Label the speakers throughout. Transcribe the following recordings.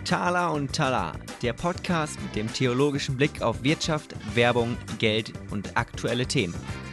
Speaker 1: Thaler und Talar, der Podcast mit dem theologischen Blick auf Wirtschaft, Werbung, Geld und aktuelle Themen.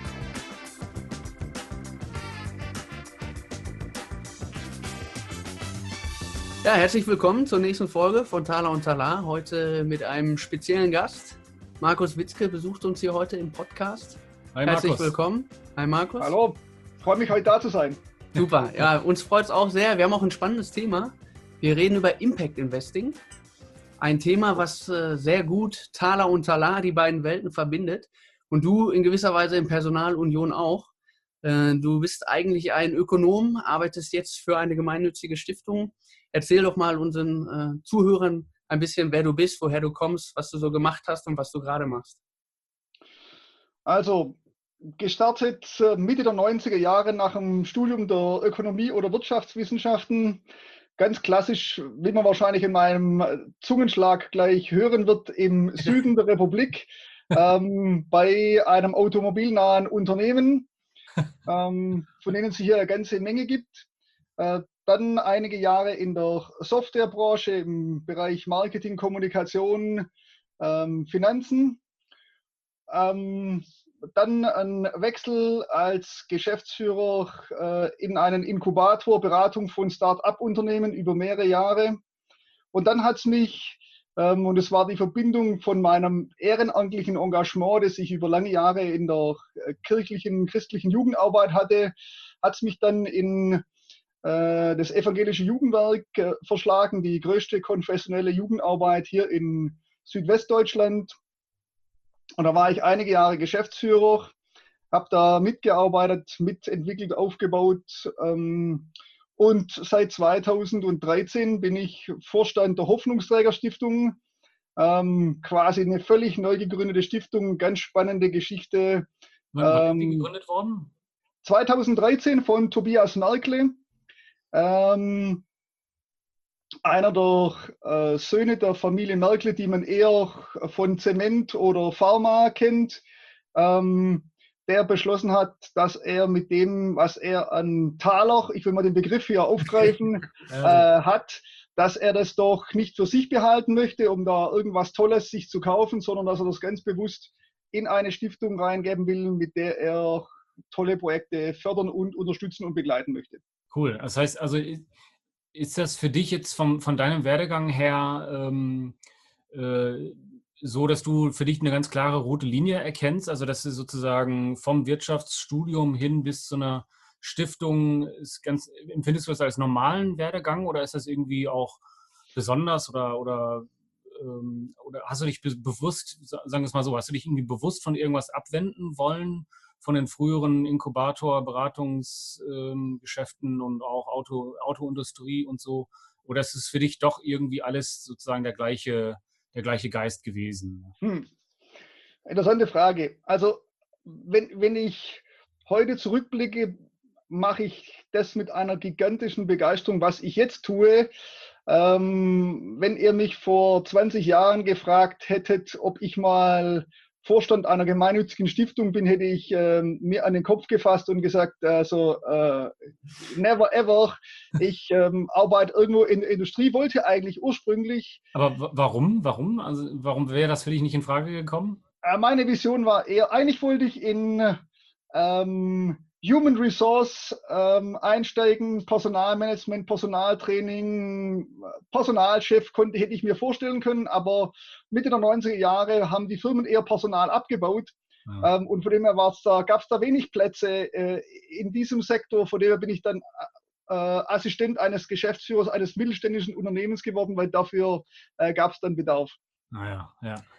Speaker 2: Ja, herzlich willkommen zur nächsten Folge von Thaler und Talar. Heute mit einem speziellen Gast. Markus Witzke besucht uns hier heute im Podcast.
Speaker 3: Hi,
Speaker 2: Herzlich
Speaker 3: Markus.
Speaker 2: willkommen. Hi Markus.
Speaker 4: Hallo, freue mich heute da zu sein.
Speaker 2: Super, ja, uns freut es auch sehr. Wir haben auch ein spannendes Thema. Wir reden über Impact Investing. Ein Thema, was sehr gut Thaler und Talar, die beiden Welten, verbindet. Und du in gewisser Weise in Personalunion auch. Du bist eigentlich ein Ökonom, arbeitest jetzt für eine gemeinnützige Stiftung. Erzähl doch mal unseren Zuhörern ein bisschen, wer du bist, woher du kommst, was du so gemacht hast und was du gerade machst.
Speaker 4: Also, gestartet Mitte der 90er Jahre nach dem Studium der Ökonomie oder Wirtschaftswissenschaften. Ganz klassisch, wie man wahrscheinlich in meinem Zungenschlag gleich hören wird, im Süden der Republik bei einem automobilnahen Unternehmen, von denen es hier eine ganze Menge gibt. Dann einige Jahre in der Softwarebranche im Bereich Marketing, Kommunikation, Finanzen. Dann ein Wechsel als Geschäftsführer in einen Inkubator, Beratung von Start-up-Unternehmen über mehrere Jahre. Und dann hat es mich, und es war die Verbindung von meinem ehrenamtlichen Engagement, das ich über lange Jahre in der christlichen Jugendarbeit hatte, hat es mich dann in das evangelische Jugendwerk verschlagen, die größte konfessionelle Jugendarbeit hier in Südwestdeutschland. Und da war ich einige Jahre Geschäftsführer, habe da mitgearbeitet, mitentwickelt, aufgebaut. Und seit 2013 bin ich Vorstand der Hoffnungsträger-Stiftung. Quasi eine völlig neu gegründete Stiftung, ganz spannende Geschichte.
Speaker 3: Wann ist die gegründet worden?
Speaker 4: 2013 von Tobias Merkle. Einer der Söhne der Familie Merkle, die man eher von Zement oder Pharma kennt, der beschlossen hat, dass er mit dem, was er an Taler, ich will mal den Begriff hier aufgreifen, hat, dass er das doch nicht für sich behalten möchte, um da irgendwas Tolles sich zu kaufen, sondern dass er das ganz bewusst in eine Stiftung reingeben will, mit der er tolle Projekte fördern und unterstützen und begleiten möchte.
Speaker 3: Cool. Das heißt, also ist das für dich jetzt von deinem Werdegang her so, dass du für dich eine ganz klare rote Linie erkennst? Also, dass du sozusagen vom Wirtschaftsstudium hin bis zu einer Stiftung empfindest du das als normalen Werdegang oder ist das irgendwie auch besonders oder hast du dich bewusst, sagen wir es mal so, hast du dich irgendwie bewusst von irgendwas abwenden wollen? Von den früheren Inkubator-Beratungsgeschäften und auch Autoindustrie und so? Oder ist es für dich doch irgendwie alles sozusagen der gleiche Geist gewesen?
Speaker 4: Interessante Frage. Also, wenn ich heute zurückblicke, mache ich das mit einer gigantischen Begeisterung, was ich jetzt tue. Wenn ihr mich vor 20 Jahren gefragt hättet, ob ich mal Vorstand einer gemeinnützigen Stiftung bin, hätte ich mir an den Kopf gefasst und gesagt, never ever. Ich arbeite irgendwo in der Industrie, wollte eigentlich ursprünglich.
Speaker 3: Aber warum? Also warum wäre das für dich nicht in Frage gekommen?
Speaker 4: Meine Vision war eher, eigentlich wollte ich in Human Resource einsteigen, Personalmanagement, Personaltraining, Personalchef hätte ich mir vorstellen können, aber Mitte der 90er Jahre haben die Firmen eher Personal abgebaut. Ja. Und von dem her gab es da wenig Plätze in diesem Sektor. Von dem her bin ich dann Assistent eines Geschäftsführers eines mittelständischen Unternehmens geworden, weil dafür gab es dann Bedarf.
Speaker 3: Ja.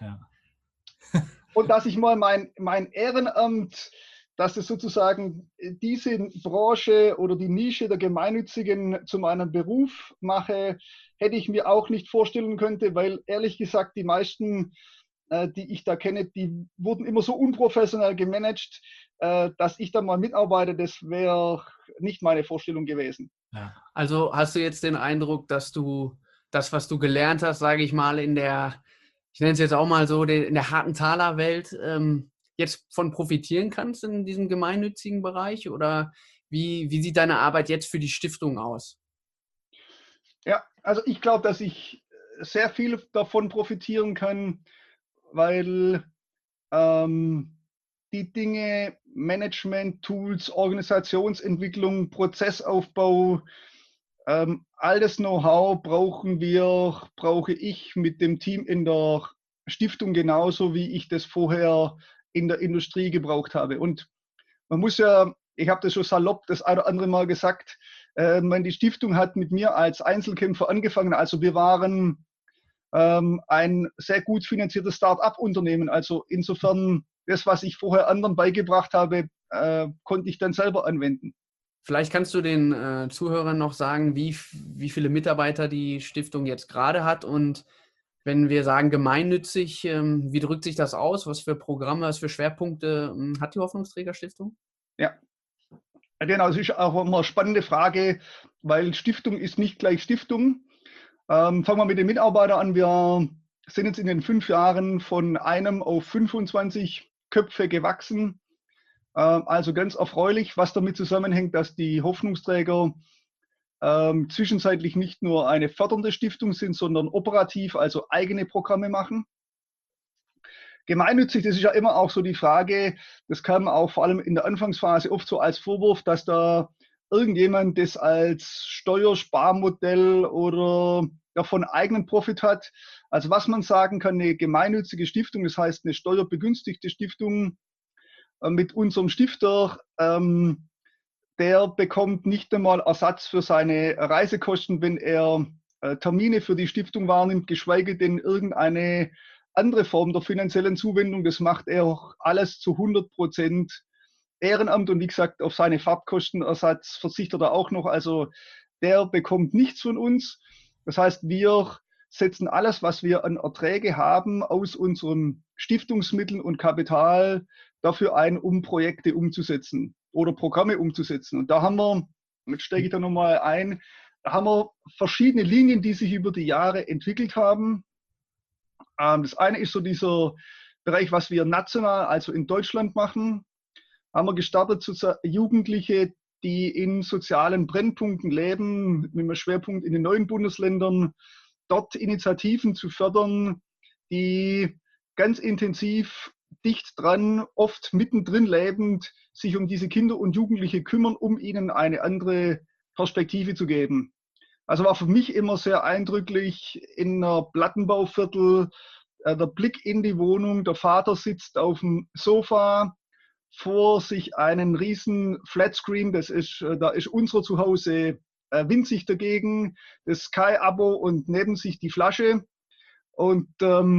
Speaker 4: Und dass ich mal mein Ehrenamt, dass es sozusagen diese Branche oder die Nische der Gemeinnützigen zu meinem Beruf mache, hätte ich mir auch nicht vorstellen können, weil ehrlich gesagt die meisten, die ich da kenne, die wurden immer so unprofessionell gemanagt, dass ich da mal mitarbeite, das wäre nicht meine Vorstellung gewesen.
Speaker 2: Ja. Also hast du jetzt den Eindruck, dass du das, was du gelernt hast, sage ich mal, ich nenne es jetzt auch mal so, in der harten Talerwelt, jetzt von profitieren kannst in diesem gemeinnützigen Bereich? Oder wie sieht deine Arbeit jetzt für die Stiftung aus?
Speaker 4: Ja, also ich glaube, dass ich sehr viel davon profitieren kann, weil die Dinge, Management, Tools, Organisationsentwicklung, Prozessaufbau, all das Know-how brauche ich mit dem Team in der Stiftung genauso, wie ich das vorher in der Industrie gebraucht habe. Und man muss ja, ich habe das schon salopp das ein oder andere Mal gesagt, die Stiftung hat mit mir als Einzelkämpfer angefangen. Also wir waren ein sehr gut finanziertes Start-up-Unternehmen. Also insofern, das, was ich vorher anderen beigebracht habe, konnte ich dann selber anwenden.
Speaker 2: Vielleicht kannst du den Zuhörern noch sagen, wie viele Mitarbeiter die Stiftung jetzt gerade hat und wenn wir sagen gemeinnützig, wie drückt sich das aus? Was für Programme, was für Schwerpunkte hat die Hoffnungsträger-Stiftung?
Speaker 4: Ja, genau, das ist auch immer eine spannende Frage, weil Stiftung ist nicht gleich Stiftung. Fangen wir mit den Mitarbeitern an. Wir sind jetzt in den 5 Jahren von 1 auf 25 Köpfe gewachsen. Also ganz erfreulich, was damit zusammenhängt, dass die Hoffnungsträger zwischenzeitlich nicht nur eine fördernde Stiftung sind, sondern operativ, also eigene Programme machen. Gemeinnützig, das ist ja immer auch so die Frage, das kam auch vor allem in der Anfangsphase oft so als Vorwurf, dass da irgendjemand das als Steuersparmodell oder davon eigenen Profit hat. Also was man sagen kann, eine gemeinnützige Stiftung, das heißt eine steuerbegünstigte Stiftung mit unserem Stifter, der bekommt nicht einmal Ersatz für seine Reisekosten, wenn er Termine für die Stiftung wahrnimmt, geschweige denn irgendeine andere Form der finanziellen Zuwendung. Das macht er auch alles zu 100% Ehrenamt und wie gesagt, auf seine Fahrtkostenersatz verzichtet er auch noch. Also der bekommt nichts von uns. Das heißt, wir setzen alles, was wir an Erträge haben, aus unseren Stiftungsmitteln und Kapital dafür ein, um Projekte umzusetzen oder Programme umzusetzen. Und da haben wir, jetzt steige ich da nochmal ein, da haben wir verschiedene Linien, die sich über die Jahre entwickelt haben. Das eine ist so dieser Bereich, was wir national, also in Deutschland machen. Haben wir gestartet, Jugendliche, die in sozialen Brennpunkten leben, mit einem Schwerpunkt in den neuen Bundesländern, dort Initiativen zu fördern, die ganz intensiv dicht dran, oft mittendrin lebend, sich um diese Kinder und Jugendliche kümmern, um ihnen eine andere Perspektive zu geben. Also war für mich immer sehr eindrücklich in einer Plattenbauviertel, der Blick in die Wohnung, der Vater sitzt auf dem Sofa, vor sich einen riesen Flatscreen, da ist unser Zuhause winzig dagegen, das Sky-Abo und neben sich die Flasche. Und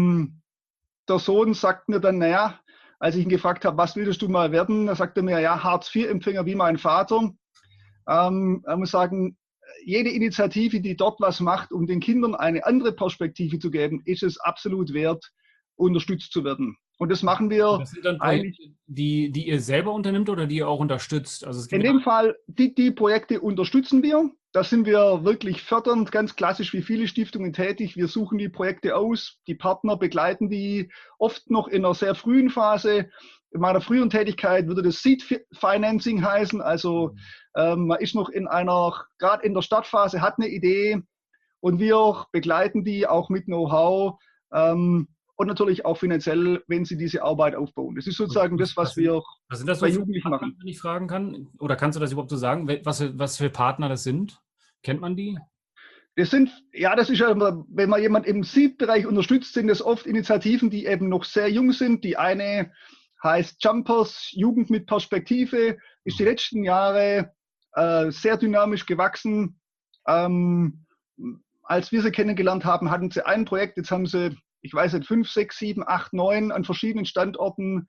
Speaker 4: der Sohn sagt mir dann, naja, als ich ihn gefragt habe, was willst du mal werden, da sagt er mir, ja, Hartz-IV-Empfänger wie mein Vater. Ich muss sagen, jede Initiative, die dort was macht, um den Kindern eine andere Perspektive zu geben, ist es absolut wert, unterstützt zu werden. Und das machen wir.
Speaker 3: Das sind dann Projekte, die ihr selber unternimmt oder die ihr auch unterstützt? Also es gibt
Speaker 4: in dem Fall, die Projekte unterstützen wir. Da sind wir wirklich fördernd, ganz klassisch wie viele Stiftungen tätig. Wir suchen die Projekte aus, die Partner begleiten die oft noch in einer sehr frühen Phase. In meiner früheren Tätigkeit würde das Seed Financing heißen. Also man ist noch gerade in der Startphase, hat eine Idee und wir begleiten die auch mit Know-how. Und natürlich auch finanziell, wenn sie diese Arbeit aufbauen. Das ist sozusagen das, was wir
Speaker 3: bei Jugendlichen machen. Wenn ich fragen kann, oder kannst du das überhaupt so sagen, was für Partner das sind? Kennt man die?
Speaker 4: Das ist ja, wenn man jemanden im Seed-Bereich unterstützt, sind das oft Initiativen, die eben noch sehr jung sind. Die eine heißt Jumpers, Jugend mit Perspektive, ist die letzten Jahre sehr dynamisch gewachsen. Als wir sie kennengelernt haben, hatten sie ein Projekt, jetzt haben sie, ich weiß nicht, 5, 6, 7, 8, 9 an verschiedenen Standorten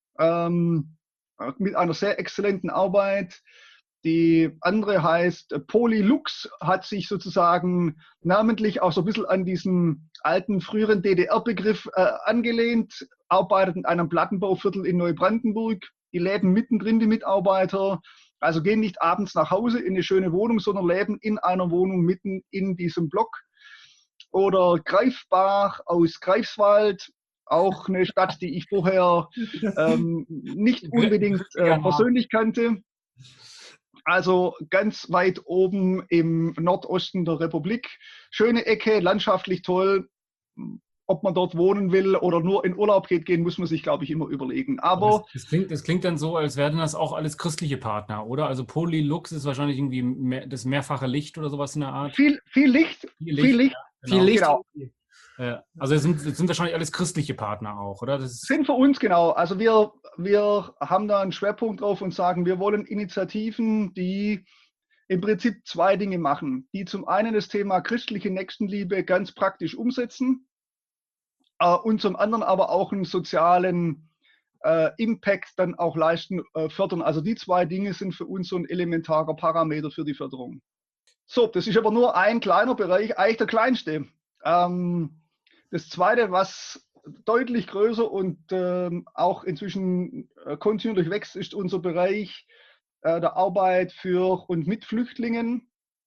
Speaker 4: mit einer sehr exzellenten Arbeit. Die andere heißt Polylux, hat sich sozusagen namentlich auch so ein bisschen an diesen alten, früheren DDR-Begriff angelehnt, arbeitet in einem Plattenbauviertel in Neubrandenburg. Die leben mittendrin, die Mitarbeiter, also gehen nicht abends nach Hause in eine schöne Wohnung, sondern leben in einer Wohnung mitten in diesem Block. Oder Greifbach aus Greifswald, auch eine Stadt, die ich vorher nicht unbedingt persönlich kannte. Also ganz weit oben im Nordosten der Republik. Schöne Ecke, landschaftlich toll. Ob man dort wohnen will oder nur in Urlaub gehen, muss man sich, glaube ich, immer überlegen. Aber
Speaker 3: das klingt dann so, als wären das auch alles christliche Partner, oder? Also Polylux ist wahrscheinlich irgendwie das mehrfache Licht oder sowas in der Art.
Speaker 4: viel Licht, viel Licht.
Speaker 3: Ja, genau.
Speaker 2: Viel Licht.
Speaker 4: Genau.
Speaker 3: Also es sind wahrscheinlich alles christliche Partner auch, oder?
Speaker 4: Sind für uns genau. Also wir haben da einen Schwerpunkt drauf und sagen, wir wollen Initiativen, die im Prinzip zwei Dinge machen. Die zum einen das Thema christliche Nächstenliebe ganz praktisch umsetzen und zum anderen aber auch einen sozialen Impact dann auch leisten, fördern. Also die zwei Dinge sind für uns so ein elementarer Parameter für die Förderung. So, das ist aber nur ein kleiner Bereich, eigentlich der kleinste. Das zweite, was deutlich größer und auch inzwischen kontinuierlich wächst, ist unser Bereich der Arbeit für und mit Flüchtlingen.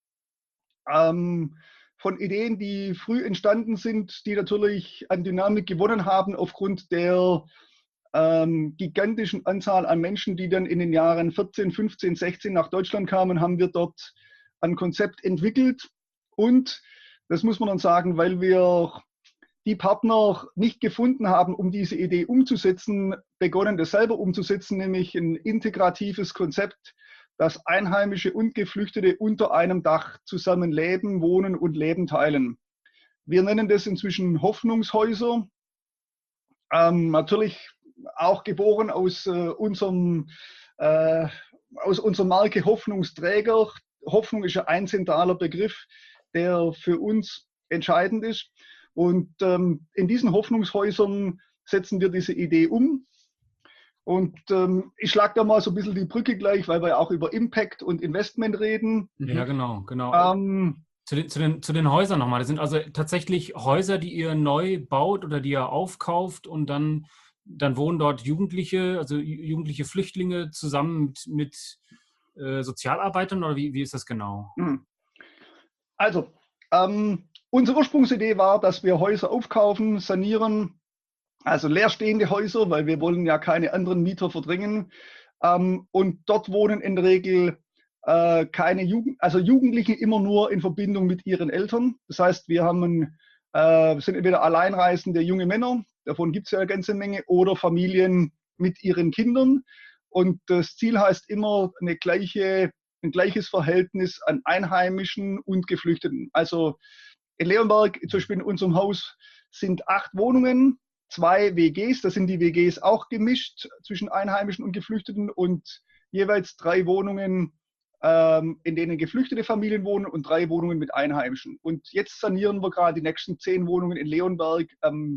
Speaker 4: Von Ideen, die früh entstanden sind, die natürlich an Dynamik gewonnen haben aufgrund der gigantischen Anzahl an Menschen, die dann in den Jahren 14, 15, 16 nach Deutschland kamen, haben wir dort ein Konzept entwickelt. Und das muss man dann sagen, weil wir die Partner nicht gefunden haben, um diese Idee umzusetzen, begonnen, das selber umzusetzen, nämlich ein integratives Konzept, dass Einheimische und Geflüchtete unter einem Dach zusammen leben, wohnen und Leben teilen. Wir nennen das inzwischen Hoffnungshäuser. Natürlich auch geboren aus unserer Marke Hoffnungsträger. Hoffnung ist ein zentraler Begriff, der für uns entscheidend ist. Und in diesen Hoffnungshäusern setzen wir diese Idee um. Und ich schlage da mal so ein bisschen die Brücke gleich, weil wir auch über Impact und Investment reden.
Speaker 3: Ja, genau. Zu den Häusern nochmal. Das sind also tatsächlich Häuser, die ihr neu baut oder die ihr aufkauft und dann wohnen dort Jugendliche, also jugendliche Flüchtlinge zusammen mit Sozialarbeitern, oder wie ist das genau?
Speaker 4: Also, unsere Ursprungsidee war, dass wir Häuser aufkaufen, sanieren, also leerstehende Häuser, weil wir wollen ja keine anderen Mieter verdrängen. Und dort wohnen in der Regel keine Jugendliche immer nur in Verbindung mit ihren Eltern. Das heißt, wir sind entweder alleinreisende junge Männer, davon gibt es ja eine ganze Menge, oder Familien mit ihren Kindern. Und das Ziel heißt immer ein gleiches Verhältnis an Einheimischen und Geflüchteten. Also in Leonberg, zum Beispiel in unserem Haus, sind 8 Wohnungen, 2 WGs, da sind die WGs auch gemischt zwischen Einheimischen und Geflüchteten und jeweils 3 Wohnungen, in denen geflüchtete Familien wohnen und 3 Wohnungen mit Einheimischen. Und jetzt sanieren wir gerade die nächsten 10 Wohnungen in Leonberg am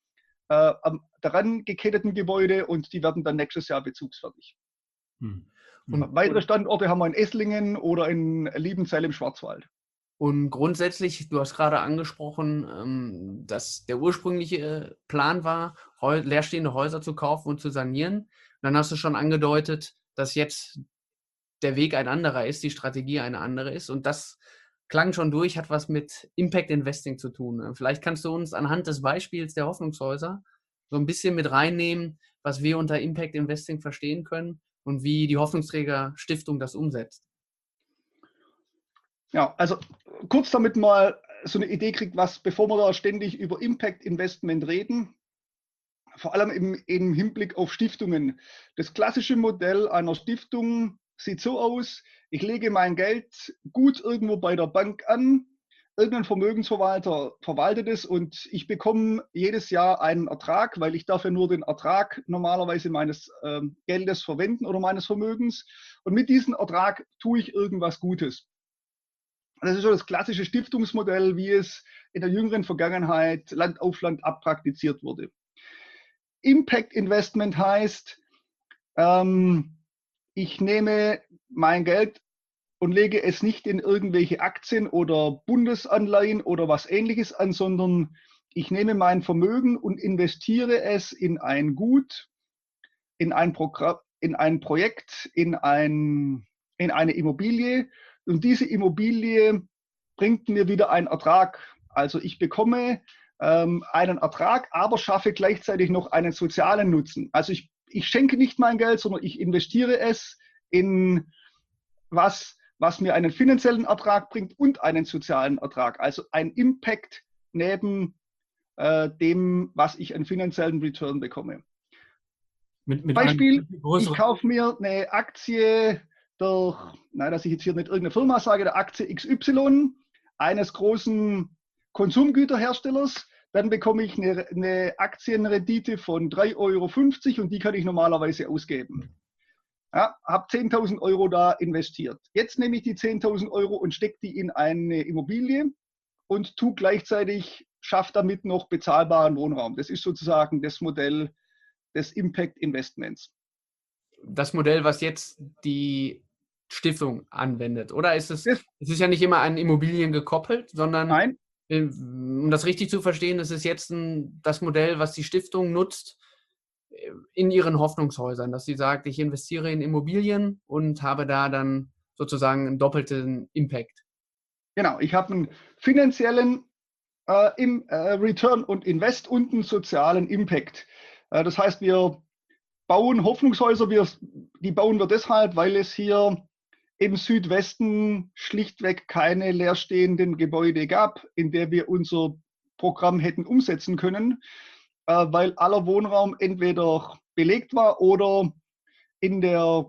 Speaker 4: daran geketteten Gebäude und die werden dann nächstes Jahr bezugsfertig. Und weitere Standorte haben wir in Esslingen oder in Liebenzell im Schwarzwald.
Speaker 2: Und grundsätzlich, du hast gerade angesprochen, dass der ursprüngliche Plan war, leerstehende Häuser zu kaufen und zu sanieren. Und dann hast du schon angedeutet, dass jetzt der Weg ein anderer ist, die Strategie eine andere ist. Und das klang schon durch, hat was mit Impact Investing zu tun. Vielleicht kannst du uns anhand des Beispiels der Hoffnungshäuser so ein bisschen mit reinnehmen, was wir unter Impact Investing verstehen können und wie die Hoffnungsträger Stiftung das umsetzt.
Speaker 4: Ja, also kurz damit mal so eine Idee kriegt, bevor wir da ständig über Impact Investment reden, vor allem im Hinblick auf Stiftungen. Das klassische Modell einer Stiftung sieht so aus: Ich lege mein Geld gut irgendwo bei der Bank an, irgendein Vermögensverwalter verwaltet es und ich bekomme jedes Jahr einen Ertrag, weil ich dafür nur den Ertrag normalerweise meines Geldes verwenden oder meines Vermögens. Und mit diesem Ertrag tue ich irgendwas Gutes. Das ist so das klassische Stiftungsmodell, wie es in der jüngeren Vergangenheit Land auf Land ab praktiziert wurde. Impact Investment heißt, ich nehme mein Geld und lege es nicht in irgendwelche Aktien oder Bundesanleihen oder was Ähnliches an, sondern ich nehme mein Vermögen und investiere es in ein Gut, in ein Projekt, in eine Immobilie. Und diese Immobilie bringt mir wieder einen Ertrag. Also ich bekomme einen Ertrag, aber schaffe gleichzeitig noch einen sozialen Nutzen. Also ich schenke nicht mein Geld, sondern ich investiere es in was mir einen finanziellen Ertrag bringt und einen sozialen Ertrag. Also ein Impact neben dem, was ich an finanziellen Return bekomme.
Speaker 3: Mit
Speaker 4: Beispiel, ich kaufe mir eine Aktie dass ich jetzt hier nicht irgendeine Firma sage, der Aktie XY eines großen Konsumgüterherstellers, dann bekomme ich eine Aktienrendite von 3,50 € und die kann ich normalerweise ausgeben. Ja, habe 10.000 € da investiert. Jetzt nehme ich die 10.000 € und stecke die in eine Immobilie und schaffe damit noch bezahlbaren Wohnraum. Das ist sozusagen das Modell des Impact Investments.
Speaker 2: Das Modell, was jetzt die Stiftung anwendet, oder ist es ist ja nicht immer an Immobilien gekoppelt, sondern,
Speaker 4: Nein,
Speaker 2: um das richtig zu verstehen, ist es jetzt das Modell, was die Stiftung nutzt in ihren Hoffnungshäusern, dass sie sagt, ich investiere in Immobilien und habe da dann sozusagen einen doppelten Impact.
Speaker 4: genau. Ich habe einen finanziellen Return und Invest und einen sozialen Impact. Das heißt, wir bauen Hoffnungshäuser, die bauen wir deshalb, weil es hier im Südwesten schlichtweg keine leerstehenden Gebäude gab, in der wir unser Programm hätten umsetzen können, weil aller Wohnraum entweder belegt war oder in der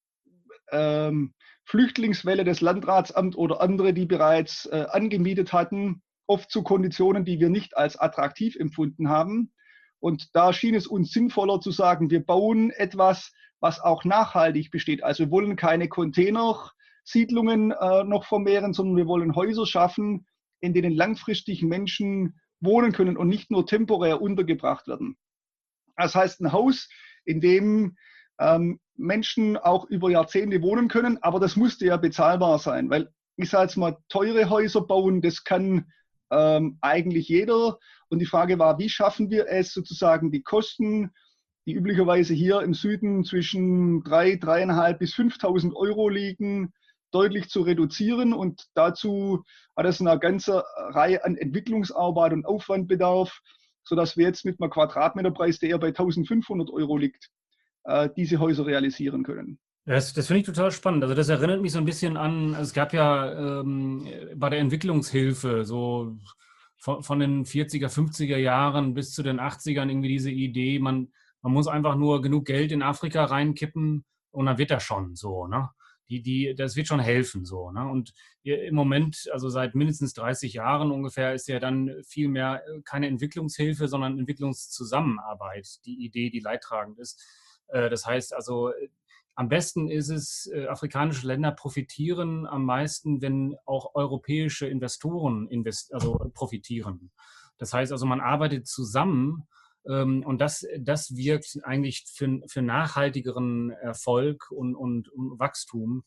Speaker 4: Flüchtlingswelle des Landratsamts oder andere, die bereits angemietet hatten, oft zu Konditionen, die wir nicht als attraktiv empfunden haben. Und da schien es uns sinnvoller zu sagen, wir bauen etwas, was auch nachhaltig besteht. Also wir wollen keine Containersiedlungen noch vermehren, sondern wir wollen Häuser schaffen, in denen langfristig Menschen wohnen können und nicht nur temporär untergebracht werden. Das heißt, ein Haus, in dem Menschen auch über Jahrzehnte wohnen können, aber das musste ja bezahlbar sein, weil ich sage jetzt mal, teure Häuser bauen, das kann eigentlich jeder. Und die Frage war, wie schaffen wir es sozusagen, die Kosten, die üblicherweise hier im Süden zwischen 3.500 bis 5.000 € liegen, deutlich zu reduzieren. Und dazu hat es eine ganze Reihe an Entwicklungsarbeit und Aufwandbedarf, sodass wir jetzt mit einem Quadratmeterpreis, der eher bei 1.500 € liegt, diese Häuser realisieren können.
Speaker 3: Das finde ich total spannend. Also das erinnert mich so ein bisschen an, es gab ja bei der Entwicklungshilfe so von den 40er, 50er Jahren bis zu den 80ern irgendwie diese Idee, man muss einfach nur genug Geld in Afrika reinkippen und dann wird das schon so, ne? Das wird schon helfen so, ne? Und im Moment, also seit mindestens 30 Jahren ungefähr, ist ja dann viel mehr keine Entwicklungshilfe, sondern Entwicklungszusammenarbeit die Idee, die leidtragend ist. Das heißt also, am besten ist es, afrikanische Länder profitieren am meisten, wenn auch europäische Investoren profitieren. Das heißt also, man arbeitet zusammen und das wirkt eigentlich für nachhaltigeren Erfolg und Wachstum,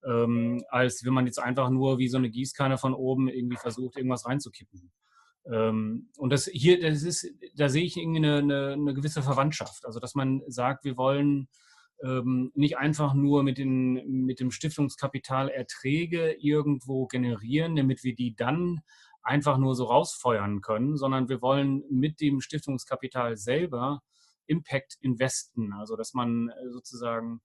Speaker 3: als wenn man jetzt einfach nur wie so eine Gießkanne von oben irgendwie versucht, irgendwas reinzukippen. Und da sehe ich irgendwie eine gewisse Verwandtschaft. Also, dass man sagt, wir wollen nicht einfach nur mit dem Stiftungskapital Erträge irgendwo generieren, damit wir die dann einfach nur so rausfeuern können, sondern wir wollen mit dem Stiftungskapital selber Impact investen, also dass man sozusagen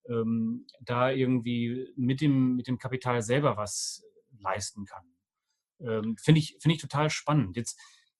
Speaker 3: da irgendwie mit dem Kapital selber was leisten kann. Finde ich total spannend. Jetzt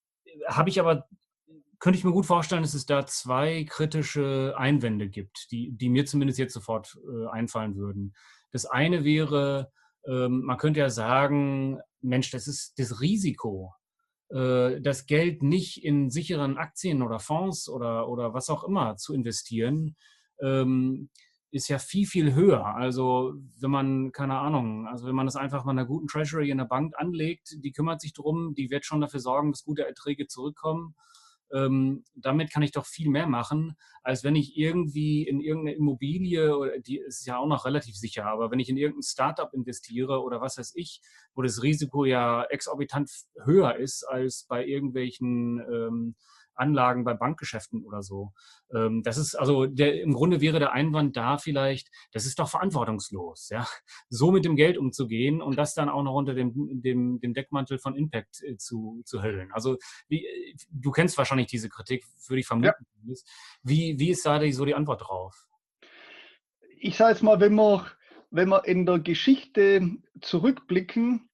Speaker 3: könnte ich mir gut vorstellen, dass es da zwei kritische Einwände gibt, die mir zumindest jetzt sofort einfallen würden. Das eine wäre, man könnte ja sagen, Mensch, das ist das Risiko, das Geld nicht in sicheren Aktien oder Fonds oder was auch immer zu investieren, ist ja viel, viel höher. Also wenn man, keine Ahnung, also wenn man das einfach mal einer guten Treasury in der Bank anlegt, die kümmert sich drum, die wird schon dafür sorgen, dass gute Erträge zurückkommen. Damit kann ich doch viel mehr machen, als wenn ich irgendwie in irgendeine Immobilie, oder die ist ja auch noch relativ sicher, aber wenn ich in irgendein Startup investiere oder was weiß ich, wo das Risiko ja exorbitant höher ist als bei irgendwelchen Anlagen bei Bankgeschäften oder so. Das ist also im Grunde wäre der Einwand da vielleicht, das ist doch verantwortungslos, ja, so mit dem Geld umzugehen und das dann auch noch unter dem Deckmantel von Impact zu hüllen. Also du kennst wahrscheinlich diese Kritik, würde ich vermuten. Ja. Wie ist da so die Antwort drauf?
Speaker 4: Ich sage jetzt mal, wenn man wenn wir in der Geschichte zurückblicken,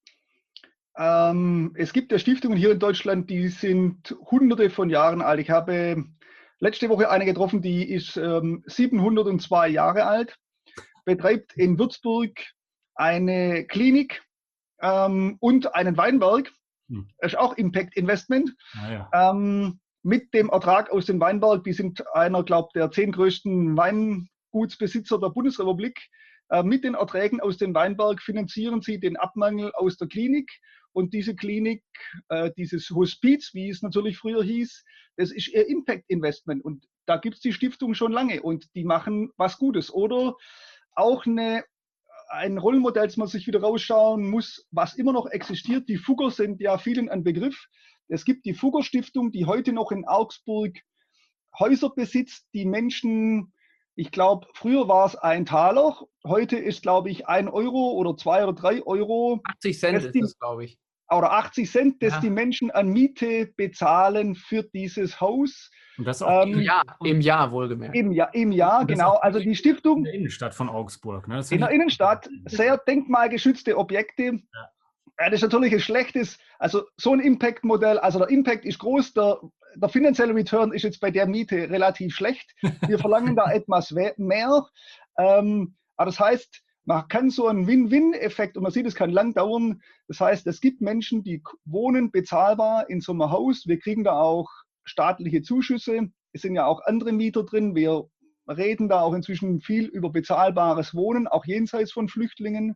Speaker 4: es gibt ja Stiftungen hier in Deutschland, die sind hunderte von Jahren alt. Ich habe letzte Woche eine getroffen, die ist 702 Jahre alt, betreibt in Würzburg eine Klinik und einen Weinberg. Das ist auch Impact Investment. Mit dem Ertrag aus dem Weinberg, die sind einer, glaube ich, der 10 größten Weingutsbesitzer der Bundesrepublik. Mit den Erträgen aus dem Weinberg finanzieren sie den Abmangel aus der Klinik. Und diese Klinik, dieses Hospiz, wie es natürlich früher hieß, das ist ihr Impact Investment. Und da gibt es die Stiftung schon lange und die machen was Gutes. Oder auch ein Rollenmodell, das man sich wieder rausschauen muss, was immer noch existiert. Die Fugger sind ja vielen ein Begriff. Es gibt die Fugger Stiftung, die heute noch in Augsburg Häuser besitzt, die Menschen, ich glaube, früher war es $1, heute ist, glaube ich, 1 Euro oder 2 oder 3 Euro.
Speaker 2: 80 Cent ist das, glaube ich.
Speaker 4: Oder 80 Cent, dass die Menschen an Miete bezahlen für dieses Haus.
Speaker 3: Und das auch
Speaker 2: im Jahr wohlgemerkt.
Speaker 4: Im Jahr, genau. Also die Stiftung.
Speaker 3: In der Innenstadt von Augsburg. Ne?
Speaker 4: In der Innenstadt, sehr denkmalgeschützte Objekte. Ja. Das ist natürlich ein schlechtes, also so ein Impact-Modell, also der Impact ist groß, der finanzielle Return ist jetzt bei der Miete relativ schlecht. Wir verlangen da etwas mehr. Aber das heißt, man kann so einen Win-Win-Effekt, und man sieht, es kann lang dauern. Das heißt, es gibt Menschen, die wohnen bezahlbar in so einem Haus. Wir kriegen da auch staatliche Zuschüsse. Es sind ja auch andere Mieter drin. Wir reden da auch inzwischen viel über bezahlbares Wohnen, auch jenseits von Flüchtlingen.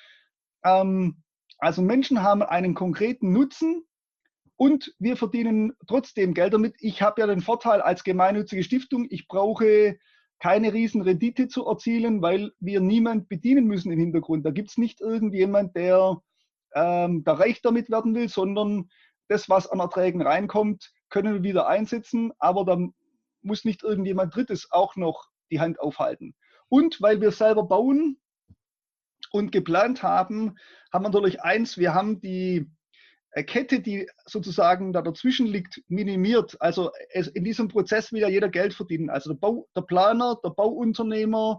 Speaker 4: Also Menschen haben einen konkreten Nutzen und wir verdienen trotzdem Geld damit. Ich habe ja den Vorteil als gemeinnützige Stiftung, ich brauche keine riesen Rendite zu erzielen, weil wir niemand bedienen müssen im Hintergrund. Da gibt es nicht irgendjemand, der da reich damit werden will, sondern das, was an Erträgen reinkommt, können wir wieder einsetzen, aber dann muss nicht irgendjemand Drittes auch noch die Hand aufhalten. Und weil wir selber bauen und geplant haben, haben wir natürlich eins, wir haben die Kette, die sozusagen da dazwischen liegt, minimiert. Also in diesem Prozess will ja jeder Geld verdienen. Also der Planer, der Bauunternehmer,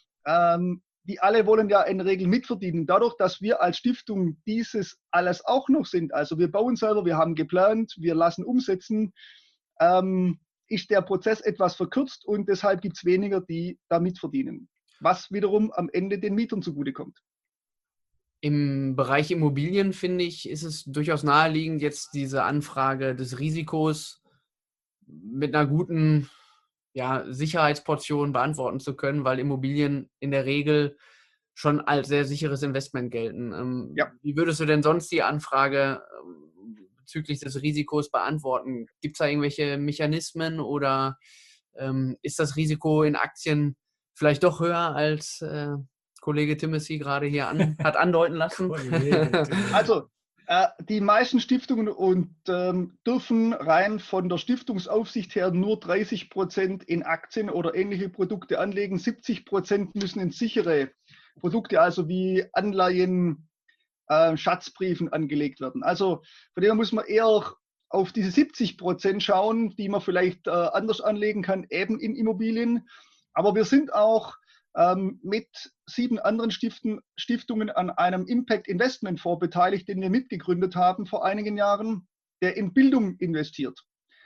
Speaker 4: die alle wollen ja in der Regel mitverdienen. Dadurch, dass wir als Stiftung dieses alles auch noch sind, also wir bauen selber, wir haben geplant, wir lassen umsetzen, ist der Prozess etwas verkürzt und deshalb gibt es weniger, die da mitverdienen. Was wiederum am Ende den Mietern zugutekommt.
Speaker 2: Im Bereich Immobilien, finde ich, ist es durchaus naheliegend, jetzt diese Anfrage des Risikos mit einer guten Sicherheitsportion beantworten zu können, weil Immobilien in der Regel schon als sehr sicheres Investment gelten. Wie würdest du denn sonst die Anfrage bezüglich des Risikos beantworten? Gibt es da irgendwelche Mechanismen oder ist das Risiko in Aktien vielleicht doch höher als Kollege Timothy gerade hier hat andeuten lassen?
Speaker 4: Also die meisten Stiftungen dürfen rein von der Stiftungsaufsicht her nur 30% in Aktien oder ähnliche Produkte anlegen. 70% müssen in sichere Produkte, also wie Anleihen, Schatzbriefen angelegt werden. Also von dem muss man eher auf diese 70% schauen, die man vielleicht anders anlegen kann, eben in Immobilien. Aber wir sind auch mit 7 anderen Stiftungen an einem Impact Investment Fonds beteiligt, den wir mitgegründet haben vor einigen Jahren, der in Bildung investiert.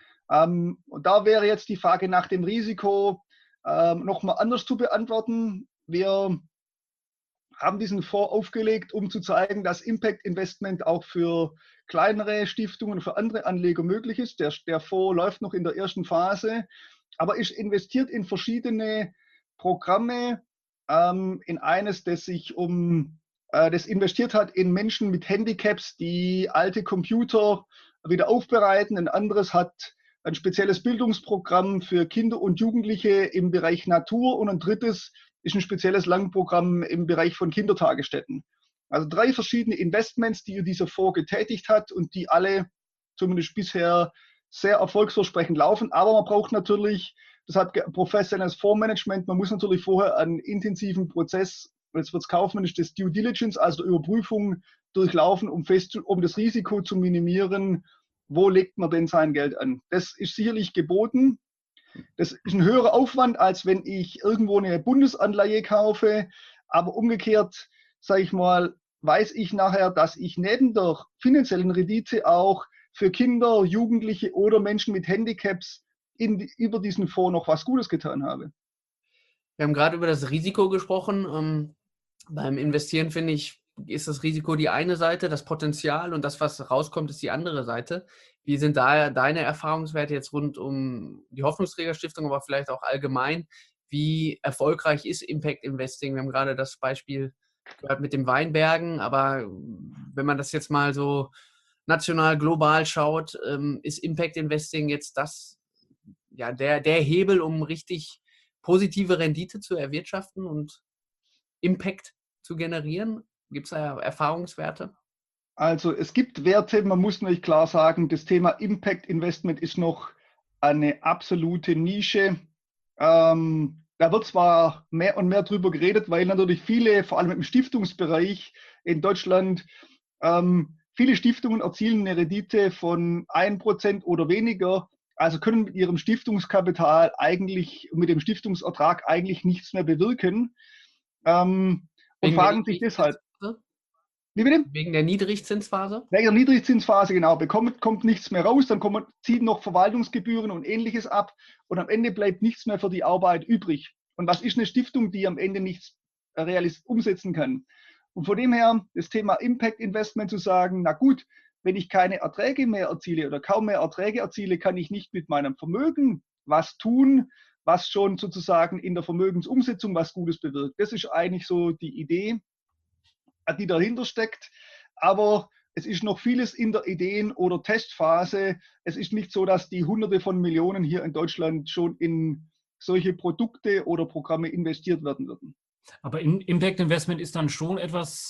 Speaker 4: Und da wäre jetzt die Frage nach dem Risiko nochmal anders zu beantworten. Wir haben diesen Fonds aufgelegt, um zu zeigen, dass Impact Investment auch für kleinere Stiftungen, für andere Anleger möglich ist. Der Fonds läuft noch in der ersten Phase, aber ist investiert in verschiedene Programme, in eines, das investiert hat in Menschen mit Handicaps, die alte Computer wieder aufbereiten. Ein anderes hat ein spezielles Bildungsprogramm für Kinder und Jugendliche im Bereich Natur und ein drittes ist ein spezielles Langprogramm im Bereich von Kindertagesstätten. Also 3 verschiedene Investments, die dieser Fonds getätigt hat und die alle zumindest bisher sehr erfolgsversprechend laufen. Aber man braucht natürlich, das hat professionelles Fondsmanagement, man muss natürlich vorher einen intensiven Prozess, jetzt wird es kaufmännisch, das Due Diligence, also Überprüfung durchlaufen, um das Risiko zu minimieren, wo legt man denn sein Geld an. Das ist sicherlich geboten. Das ist ein höherer Aufwand, als wenn ich irgendwo eine Bundesanleihe kaufe. Aber umgekehrt, sage ich mal, weiß ich nachher, dass ich neben der finanziellen Rendite auch für Kinder, Jugendliche oder Menschen mit Handicaps über diesen Fonds noch was Gutes getan habe.
Speaker 2: Wir haben gerade über das Risiko gesprochen. Beim Investieren, finde ich, ist das Risiko die eine Seite, das Potenzial, und das, was rauskommt, ist die andere Seite. Wie sind da deine Erfahrungswerte jetzt rund um die Hoffnungsträgerstiftung, aber vielleicht auch allgemein? Wie erfolgreich ist Impact Investing? Wir haben gerade das Beispiel gehört mit den Weinbergen, aber wenn man das jetzt mal so national, global schaut, ist Impact Investing jetzt der Hebel, um richtig positive Rendite zu erwirtschaften und Impact zu generieren? Gibt es da Erfahrungswerte?
Speaker 4: Also es gibt Werte, man muss natürlich klar sagen, das Thema Impact Investment ist noch eine absolute Nische. Da wird zwar mehr und mehr drüber geredet, weil natürlich viele, vor allem im Stiftungsbereich in Deutschland, viele Stiftungen erzielen eine Rendite von 1% oder weniger, also können mit ihrem Stiftungskapital eigentlich, mit dem Stiftungsertrag eigentlich nichts mehr bewirken und fragen sich deshalb, wie bitte?
Speaker 2: Wegen der Niedrigzinsphase?
Speaker 4: Wegen der Niedrigzinsphase, genau. Kommt nichts mehr raus, dann ziehen noch Verwaltungsgebühren und Ähnliches ab und am Ende bleibt nichts mehr für die Arbeit übrig. Und was ist eine Stiftung, die am Ende nichts umsetzen kann? Und von dem her das Thema Impact Investment zu sagen, na gut, wenn ich keine Erträge mehr erziele oder kaum mehr Erträge erziele, kann ich nicht mit meinem Vermögen was tun, was schon sozusagen in der Vermögensumsetzung was Gutes bewirkt. Das ist eigentlich so die Idee, die dahinter steckt. Aber es ist noch vieles in der Ideen- oder Testphase. Es ist nicht so, dass die Hunderte von Millionen hier in Deutschland schon in solche Produkte oder Programme investiert werden würden.
Speaker 3: Aber Impact Investment ist dann schon etwas,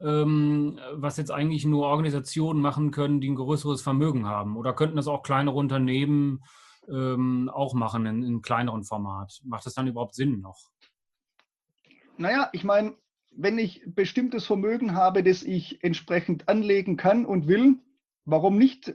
Speaker 3: was jetzt eigentlich nur Organisationen machen können, die ein größeres Vermögen haben. Oder könnten das auch kleinere Unternehmen auch machen in kleineren Format? Macht das dann überhaupt Sinn noch?
Speaker 4: Naja, ich meine, wenn ich bestimmtes Vermögen habe, das ich entsprechend anlegen kann und will, warum nicht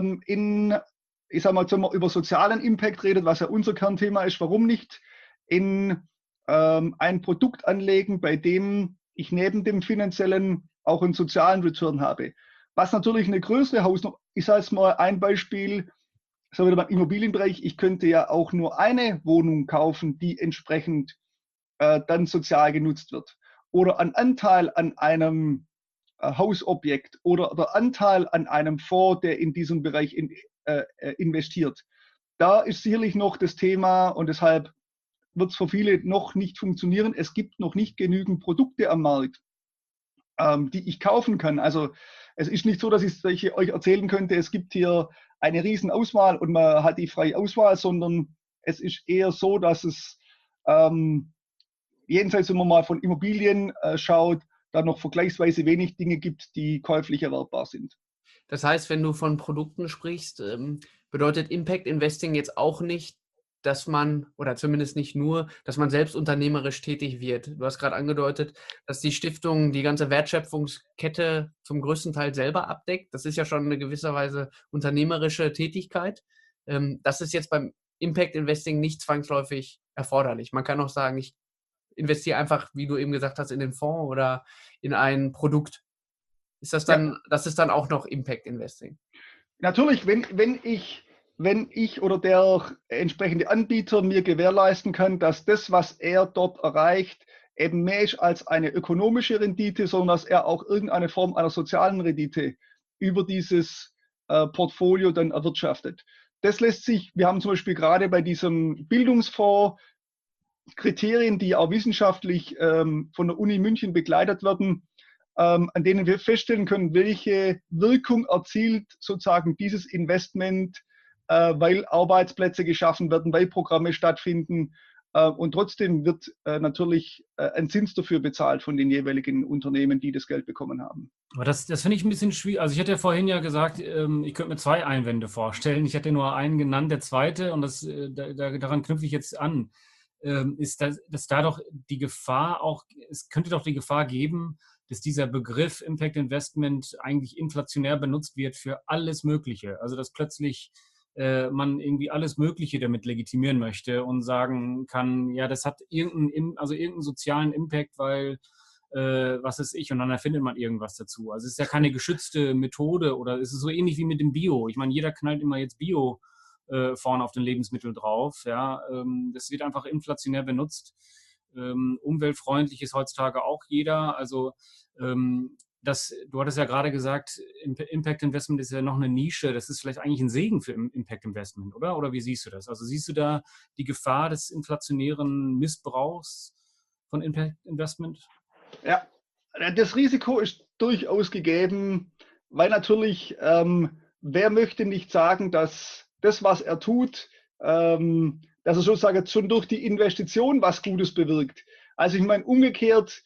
Speaker 4: ich sage mal, wenn man über sozialen Impact redet, was ja unser Kernthema ist, warum nicht in ein Produkt anlegen, bei dem ich neben dem finanziellen auch einen sozialen Return habe. Was natürlich eine größere Hausnummer, ich sage jetzt mal ein Beispiel, so wieder beim Immobilienbereich, ich könnte ja auch nur eine Wohnung kaufen, die entsprechend dann sozial genutzt wird. Oder ein Anteil an einem Hausobjekt oder der Anteil an einem Fonds, der in diesem Bereich investiert. Da ist sicherlich noch das Thema und deshalb wird es für viele noch nicht funktionieren. Es gibt noch nicht genügend Produkte am Markt, die ich kaufen kann. Also es ist nicht so, dass ich euch erzählen könnte, es gibt hier eine riesen Auswahl und man hat die freie Auswahl, sondern es ist eher so, dass es jenseits, wenn man mal von Immobilien schaut, da noch vergleichsweise wenig Dinge gibt, die käuflich erwerbbar sind.
Speaker 2: Das heißt, wenn du von Produkten sprichst, bedeutet Impact Investing jetzt auch nicht, dass man, oder zumindest nicht nur, dass man selbst unternehmerisch tätig wird. Du hast gerade angedeutet, dass die Stiftung die ganze Wertschöpfungskette zum größten Teil selber abdeckt. Das ist ja schon eine gewisser Weise unternehmerische Tätigkeit. Das ist jetzt beim Impact Investing nicht zwangsläufig erforderlich. Man kann auch sagen, ich investiere einfach, wie du eben gesagt hast, in den Fonds oder in ein Produkt. Ist das dann, das ist dann auch noch Impact Investing?
Speaker 4: Natürlich, wenn ich oder der entsprechende Anbieter mir gewährleisten kann, dass das, was er dort erreicht, eben mehr ist als eine ökonomische Rendite, sondern dass er auch irgendeine Form einer sozialen Rendite über dieses Portfolio dann erwirtschaftet. Das lässt sich, wir haben zum Beispiel gerade bei diesem Bildungsfonds Kriterien, die auch wissenschaftlich von der Uni München begleitet werden, an denen wir feststellen können, welche Wirkung erzielt sozusagen dieses Investment, weil Arbeitsplätze geschaffen werden, weil Programme stattfinden. Und trotzdem wird natürlich ein Zins dafür bezahlt von den jeweiligen Unternehmen, die das Geld bekommen haben.
Speaker 3: Aber das finde ich ein bisschen schwierig. Also ich hatte ja vorhin ja gesagt, ich könnte mir 2 Einwände vorstellen. Ich hatte nur einen genannt, der zweite, und daran knüpfe ich jetzt an. Ist, dass da doch die Gefahr auch, es könnte doch die Gefahr geben, dass dieser Begriff Impact Investment eigentlich inflationär benutzt wird für alles Mögliche. Also dass plötzlich man irgendwie alles Mögliche damit legitimieren möchte und sagen kann, ja, das hat irgendeinen sozialen Impact, weil was weiß ich, und dann erfindet man irgendwas dazu. Also es ist ja keine geschützte Methode oder es ist so ähnlich wie mit dem Bio. Ich meine, jeder knallt immer jetzt Bio vorne auf den Lebensmittel drauf. Ja? Das wird einfach inflationär benutzt. Umweltfreundlich ist heutzutage auch jeder. Also du hattest ja gerade gesagt, Impact Investment ist ja noch eine Nische. Das ist vielleicht eigentlich ein Segen für Impact Investment, oder? Oder wie siehst du das? Also siehst du da die Gefahr des inflationären Missbrauchs von Impact Investment?
Speaker 4: Ja, das Risiko ist durchaus gegeben, weil natürlich, wer möchte nicht sagen, dass das, was er tut, dass er sozusagen schon durch die Investition was Gutes bewirkt. Also ich meine, umgekehrt,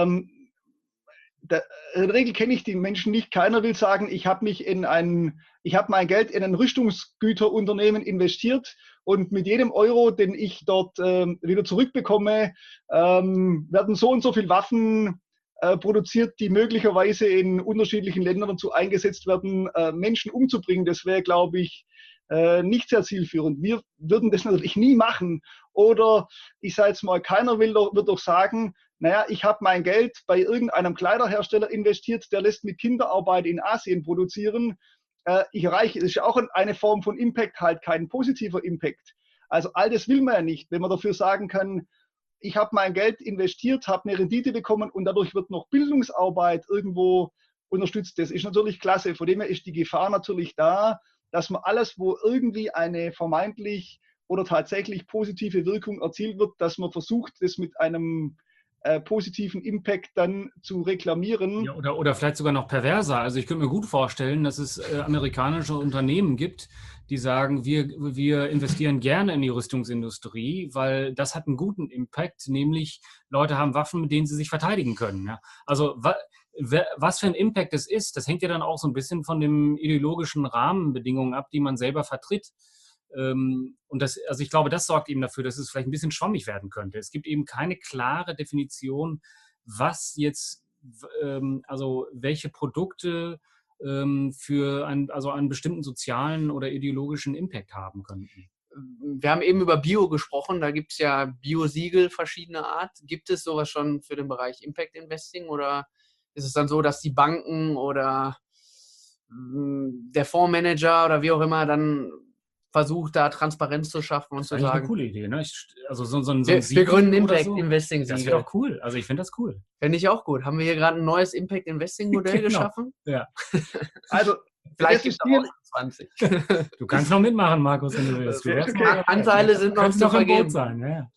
Speaker 4: in der Regel kenne ich die Menschen nicht. Keiner will sagen, ich habe mein Geld in ein Rüstungsgüterunternehmen investiert und mit jedem Euro, den ich dort wieder zurückbekomme, werden so und so viele Waffen produziert, die möglicherweise in unterschiedlichen Ländern dazu eingesetzt werden, Menschen umzubringen. Das wäre, glaube ich, nicht sehr zielführend. Wir würden das natürlich nie machen. Oder ich sage jetzt mal, keiner wird doch sagen, naja, ich habe mein Geld bei irgendeinem Kleiderhersteller investiert, der lässt mit Kinderarbeit in Asien produzieren. Ich erreiche, das ist ja auch eine Form von Impact, halt kein positiver Impact. Also all das will man ja nicht, wenn man dafür sagen kann, ich habe mein Geld investiert, habe eine Rendite bekommen und dadurch wird noch Bildungsarbeit irgendwo unterstützt. Das ist natürlich klasse. Von dem her ist die Gefahr natürlich da, dass man alles, wo irgendwie eine vermeintlich oder tatsächlich positive Wirkung erzielt wird, dass man versucht, das mit einem positiven Impact dann zu reklamieren.
Speaker 3: Ja, oder vielleicht sogar noch perverser. Also ich könnte mir gut vorstellen, dass es amerikanische Unternehmen gibt, die sagen, wir investieren gerne in die Rüstungsindustrie, weil das hat einen guten Impact, nämlich Leute haben Waffen, mit denen sie sich verteidigen können. Ja? Also was für ein Impact es ist, das hängt ja dann auch so ein bisschen von den ideologischen Rahmenbedingungen ab, die man selber vertritt. Und also ich glaube, das sorgt eben dafür, dass es vielleicht ein bisschen schwammig werden könnte. Es gibt eben keine klare Definition, was jetzt, also welche Produkte für einen bestimmten sozialen oder ideologischen Impact haben könnten.
Speaker 2: Wir haben eben über Bio gesprochen, da gibt es ja Bio-Siegel verschiedener Art. Gibt es sowas schon für den Bereich Impact Investing oder ist es dann so, dass die Banken oder der Fondsmanager oder wie auch immer dann versucht, da Transparenz zu schaffen und zu sagen.
Speaker 3: Das ist eine coole Idee, ne? Also so ein
Speaker 2: wir gründen Impact Investing
Speaker 3: Siegel. Das wäre doch cool. Also ich finde das cool.
Speaker 2: Finde ich auch gut. Haben wir hier gerade ein neues Impact Investing Modell geschaffen?
Speaker 3: Ja.
Speaker 4: Also
Speaker 2: vielleicht gibt es auch 20.
Speaker 3: Du kannst noch mitmachen, Markus, wenn du willst.
Speaker 2: Anteile sind noch zu vergeben.
Speaker 3: Sein, ja.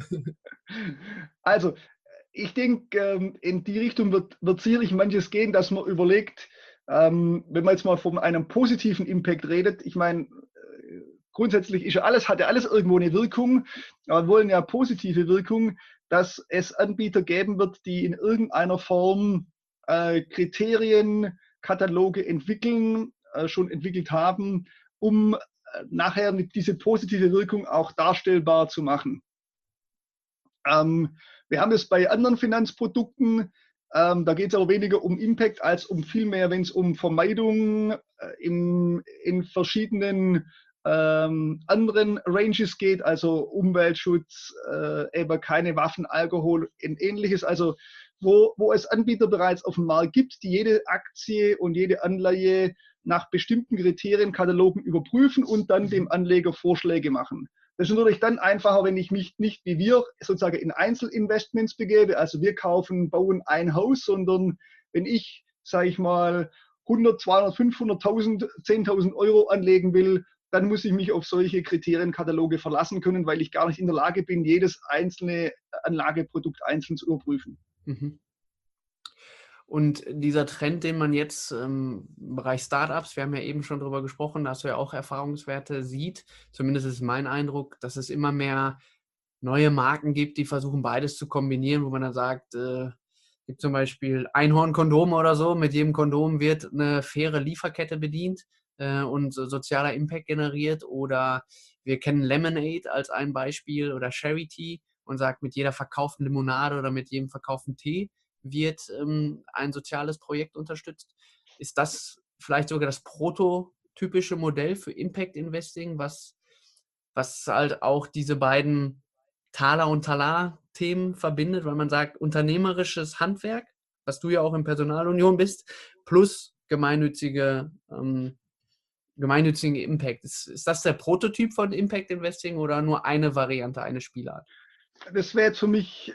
Speaker 4: Also ich denke, in die Richtung wird sicherlich manches gehen, dass man überlegt, wenn man jetzt mal von einem positiven Impact redet, ich meine, grundsätzlich hat ja alles irgendwo eine Wirkung, aber wir wollen ja positive Wirkung, dass es Anbieter geben wird, die in irgendeiner Form Kriterienkataloge schon entwickelt haben, um nachher diese positive Wirkung auch darstellbar zu machen. Wir haben es bei anderen Finanzprodukten, da geht es aber weniger um Impact als um vielmehr, wenn es um Vermeidung in verschiedenen anderen Ranges geht, also Umweltschutz, eben keine Waffen, Alkohol und ähnliches, also wo es Anbieter bereits auf dem Markt gibt, die jede Aktie und jede Anleihe nach bestimmten Kriterienkatalogen überprüfen und dann dem Anleger Vorschläge machen. Das ist natürlich dann einfacher, wenn ich mich nicht wie wir sozusagen in Einzelinvestments begebe, also wir bauen ein Haus, sondern wenn ich, sage ich mal, 100, 200, 500.000, 10.000 Euro anlegen will, dann muss ich mich auf solche Kriterienkataloge verlassen können, weil ich gar nicht in der Lage bin, jedes einzelne Anlageprodukt einzeln zu überprüfen.
Speaker 2: Mhm. Und dieser Trend, den man jetzt im Bereich Startups, wir haben ja eben schon drüber gesprochen, da hast du ja auch Erfahrungswerte, sieht, zumindest ist mein Eindruck, dass es immer mehr neue Marken gibt, die versuchen beides zu kombinieren, wo man dann sagt, gibt zum Beispiel Einhorn-Kondome oder so, mit jedem Kondom wird eine faire Lieferkette bedient und sozialer Impact generiert, oder wir kennen Lemonade als ein Beispiel oder Charity und sagt, mit jeder verkauften Limonade oder mit jedem verkauften Tee wird ein soziales Projekt unterstützt. Ist das vielleicht sogar das typische Modell für Impact Investing, was halt auch diese beiden Taler- und Talar-Themen verbindet, weil man sagt, unternehmerisches Handwerk, was du ja auch in Personalunion bist, plus gemeinnützigen Impact. Ist das der Prototyp von Impact Investing oder nur eine Variante, eine Spielart?
Speaker 4: Das wäre für mich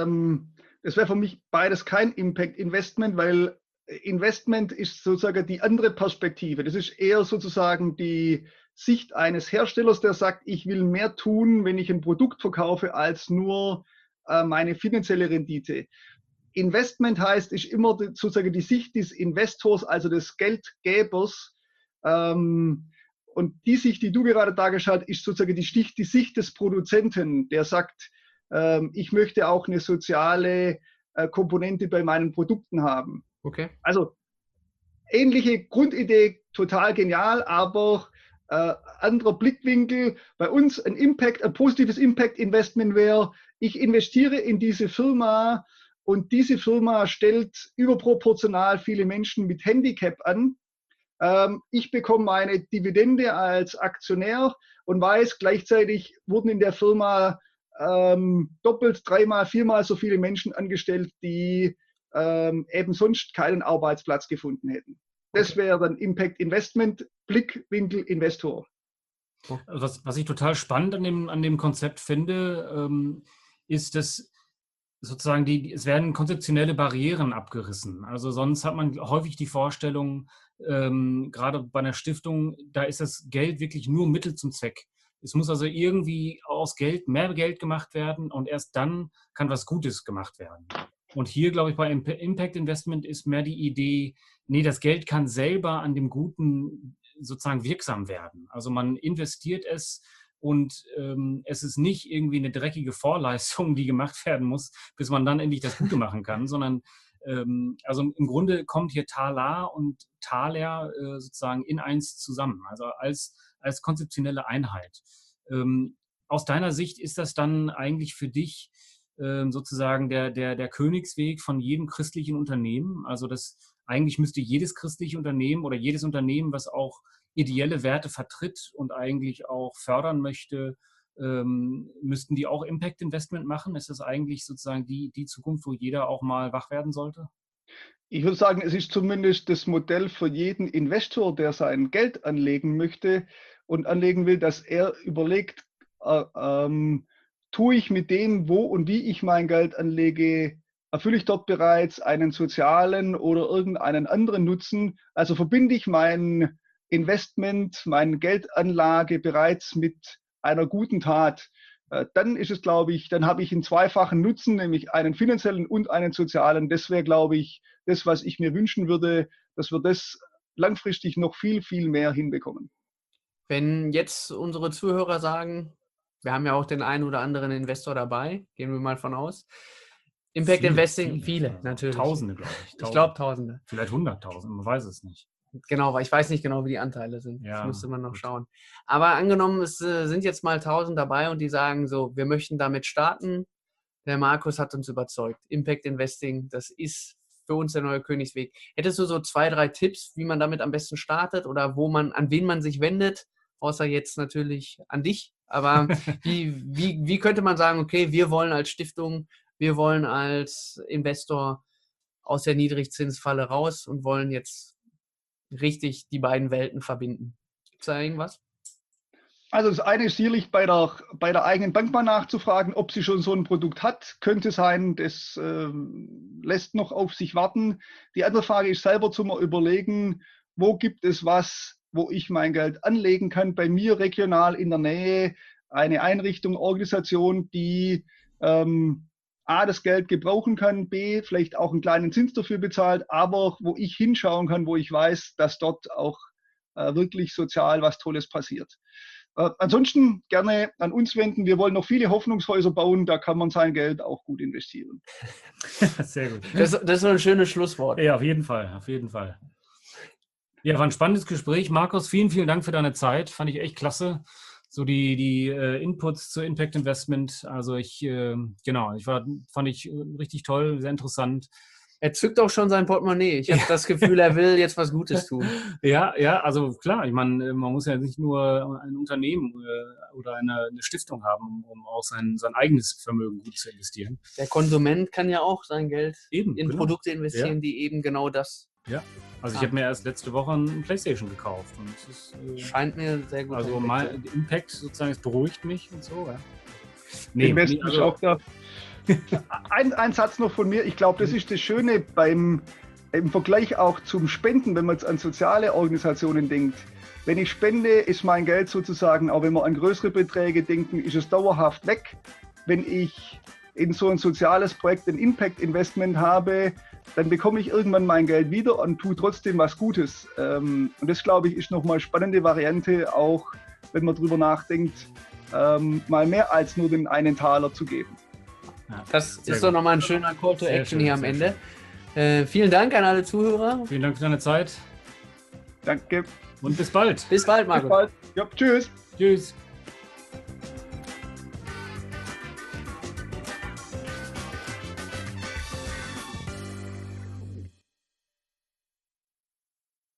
Speaker 4: beides kein Impact Investment, weil Investment ist sozusagen die andere Perspektive. Das ist eher sozusagen die Sicht eines Herstellers, der sagt, ich will mehr tun, wenn ich ein Produkt verkaufe, als nur meine finanzielle Rendite. Investment heißt, ist immer sozusagen die Sicht des Investors, also des Geldgebers. Und die Sicht, die du gerade dargestellt hast, ist sozusagen die Sicht des Produzenten, der sagt, ich möchte auch eine soziale Komponente bei meinen Produkten haben.
Speaker 2: Okay.
Speaker 4: Also ähnliche Grundidee, total genial, aber anderer Blickwinkel. Bei uns ein positives Impact-Investment wäre, ich investiere in diese Firma und diese Firma stellt überproportional viele Menschen mit Handicap an. Ich bekomme meine Dividende als Aktionär und weiß, gleichzeitig wurden in der Firma doppelt, dreimal, viermal so viele Menschen angestellt, die eben sonst keinen Arbeitsplatz gefunden hätten. Das wäre dann Impact Investment, Blickwinkel Investor.
Speaker 3: Was ich total spannend an dem Konzept finde, ist, dass sozusagen es werden konzeptionelle Barrieren abgerissen. Also sonst hat man häufig die Vorstellung, gerade bei einer Stiftung, da ist das Geld wirklich nur Mittel zum Zweck. Es muss also irgendwie aus Geld mehr Geld gemacht werden und erst dann kann was Gutes gemacht werden. Und hier, glaube ich, bei Impact Investment ist mehr die Idee, nee, das Geld kann selber an dem Guten sozusagen wirksam werden. Also man investiert es und es ist nicht irgendwie eine dreckige Vorleistung, die gemacht werden muss, bis man dann endlich das Gute machen kann, sondern also im Grunde kommt hier Talar und Taler sozusagen in eins zusammen, also als konzeptionelle Einheit. Aus deiner Sicht ist das dann eigentlich für dich sozusagen der Königsweg von jedem christlichen Unternehmen? Also eigentlich müsste jedes christliche Unternehmen oder jedes Unternehmen, was auch ideelle Werte vertritt und eigentlich auch fördern möchte, müssten die auch Impact Investment machen? Ist das eigentlich sozusagen die Zukunft, wo jeder auch mal wach werden sollte?
Speaker 4: Ich würde sagen, es ist zumindest das Modell für jeden Investor, der sein Geld anlegen möchte und anlegen will, dass er überlegt, tue ich mit dem, wo und wie ich mein Geld anlege, erfülle ich dort bereits einen sozialen oder irgendeinen anderen Nutzen? Also verbinde ich mein Investment, meine Geldanlage bereits mit einer guten Tat? Dann ist es, glaube ich, dann habe ich einen zweifachen Nutzen, nämlich einen finanziellen und einen sozialen. Das wäre, glaube ich, das, was ich mir wünschen würde, dass wir das langfristig noch viel, viel mehr hinbekommen.
Speaker 2: Wenn jetzt unsere Zuhörer sagen, wir haben ja auch den einen oder anderen Investor dabei, gehen wir mal von aus. Impact Investing, viele natürlich.
Speaker 3: Tausende, glaube ich.
Speaker 2: Ich glaube Tausende.
Speaker 3: Vielleicht 100.000, man weiß es nicht.
Speaker 2: Genau, weil ich weiß nicht genau, wie die Anteile sind.
Speaker 3: Ja,
Speaker 2: das müsste man noch
Speaker 3: gut.
Speaker 2: schauen. Aber angenommen, es sind jetzt mal 1000 dabei und die sagen so, wir möchten damit starten. Der Markus hat uns überzeugt. Impact Investing, das ist für uns der neue Königsweg. Hättest du so 2, 3 Tipps, wie man damit am besten startet oder an wen man sich wendet? Außer jetzt natürlich an dich. Aber wie könnte man sagen, okay, wir wollen als Stiftung, wir wollen als Investor aus der Niedrigzinsfalle raus und wollen jetzt richtig die beiden Welten verbinden. Gibt es da irgendwas?
Speaker 4: Also das eine ist sicherlich bei der eigenen Bank mal nachzufragen, ob sie schon so ein Produkt hat. Könnte sein, das lässt noch auf sich warten. Die andere Frage ist selber zu mal überlegen, wo gibt es was, wo ich mein Geld anlegen kann, bei mir regional in der Nähe, eine Einrichtung, Organisation, die A, das Geld gebrauchen kann, B, vielleicht auch einen kleinen Zins dafür bezahlt, aber wo ich hinschauen kann, wo ich weiß, dass dort auch wirklich sozial was Tolles passiert. Ansonsten gerne an uns wenden. Wir wollen noch viele Hoffnungshäuser bauen. Da kann man sein Geld auch gut investieren.
Speaker 3: Sehr gut.
Speaker 2: Das ist so ein schönes Schlusswort.
Speaker 3: Ja, auf jeden Fall, auf jeden Fall. Ja, war ein spannendes Gespräch. Markus, vielen, vielen Dank für deine Zeit. Fand ich echt klasse. So die Inputs zu Impact Investment. Also fand ich richtig toll, sehr interessant.
Speaker 2: Er zückt auch schon sein Portemonnaie. Ich habe das Gefühl, er will jetzt was Gutes tun.
Speaker 3: Ja, also klar, ich meine, man muss ja nicht nur ein Unternehmen oder eine Stiftung haben, um auch sein eigenes Vermögen gut zu investieren.
Speaker 2: Der Konsument kann ja auch sein Geld
Speaker 3: Eben,
Speaker 2: in
Speaker 3: genau.
Speaker 2: Produkte investieren, die eben genau das.
Speaker 3: Ja, also ich habe mir erst letzte Woche ein PlayStation gekauft. Und es ist,
Speaker 2: scheint mir sehr gut.
Speaker 3: Also mein Impact sozusagen, es beruhigt mich und so. Ja.
Speaker 4: Investment ist auch da. Ein Satz noch von mir. Ich glaube, das ist das Schöne im Vergleich auch zum Spenden, wenn man jetzt an soziale Organisationen denkt. Wenn ich spende, ist mein Geld sozusagen, auch wenn wir an größere Beträge denken, ist es dauerhaft weg. Wenn ich in so ein soziales Projekt ein Impact-Investment habe, dann bekomme ich irgendwann mein Geld wieder und tue trotzdem was Gutes. Und das, glaube ich, ist nochmal eine spannende Variante, auch wenn man drüber nachdenkt, mal mehr als nur den einen Taler zu geben.
Speaker 2: Ja, das ist doch nochmal ein schöner Call to Action hier am Ende. Vielen Dank an alle Zuhörer.
Speaker 3: Vielen Dank für deine Zeit.
Speaker 4: Danke.
Speaker 3: Und bis bald.
Speaker 2: Bis bald, Marco.
Speaker 4: Bis bald. Ja, tschüss.
Speaker 3: Tschüss.